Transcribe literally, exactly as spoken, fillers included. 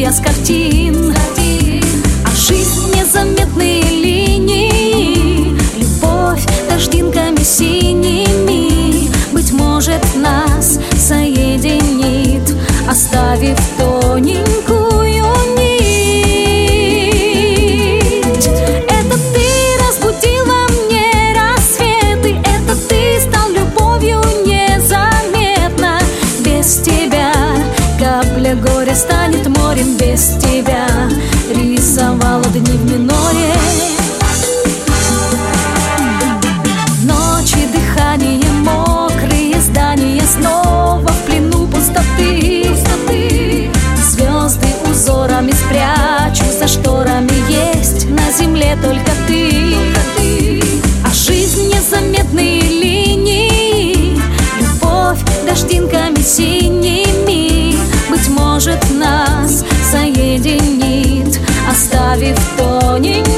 я с картин. А жизнь незаметные линии, любовь дождинками синими. Быть может, нас соединит, оставив тоненькую нить. Это ты разбудил во мне рассветы, это ты стал любовью незаметно. Без тебя капля горя станет морем, без тебя рисовала дни в миноре. Ночи, дыхание, мокрые здания, снова в плену пустоты. Звезды узорами спрячу за шторами, есть на земле только ты. А жизнь незаметные линии, любовь дождинками синими. Быть может, нас соединит, оставив тоненькую